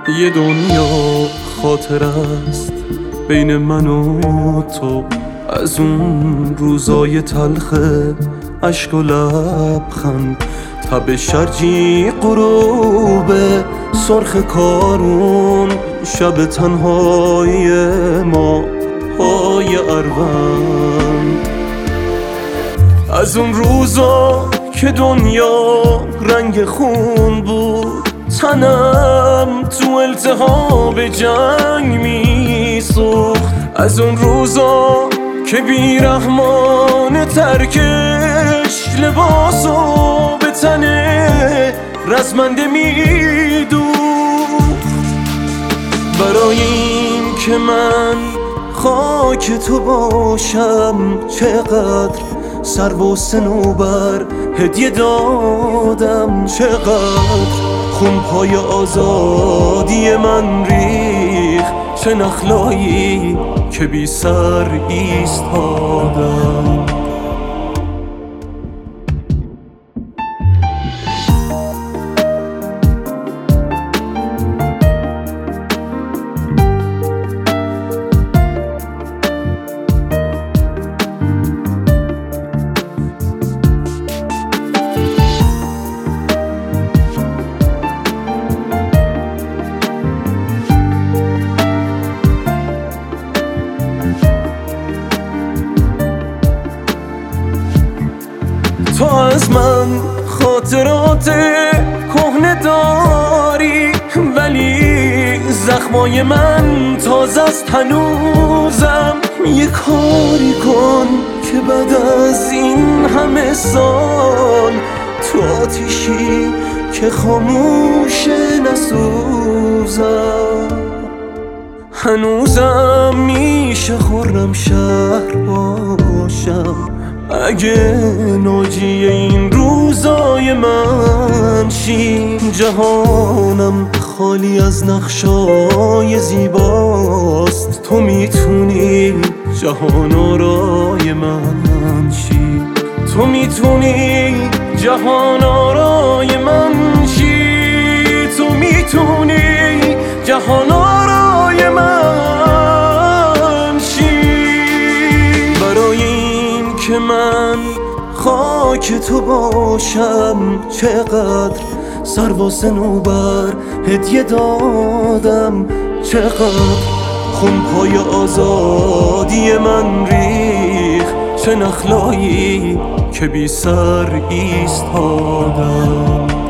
یه دنیا خاطر است بین من و تو، از اون روزای تلخ عشق و لبخند، تب شرجی غروب سرخ کارون، شب تنهای ما های اروند. از اون روزا که دنیا رنگ خون بود، تنم تو التهاب جنگ میسوخت. از اون روزا که بیرحمان ترکش لباسو به تن رزمنده میدوخت. برای این که من خاک تو باشم، چقدر سر و صنوبر هدیه دادم، چقدر خون پای آزادی من ریخ، چه نخلایی که بی سر ایستادم. تو از من خاطرات کهنه داری، ولی زخمای من تازه است هنوزم. یه کاری کن که بعد از این همه سال، تو آتیشی که خاموشه نسوزم. هنوزم میشه خرم شهر باشم، اگه ناجی این روزای من شی. جهانم خالی از نقشای زیباست، تو میتونی جهان آرای من شی. تو میتونی جهان آرای من شی. تو میتونی جهان آرای من شی. برای این که من خاک تو باشم، چقدر سر و صنوبر هدیه دادم، چقدر خون پای آزادی من ریخ، چه نخلایی که بی سر ایستادم.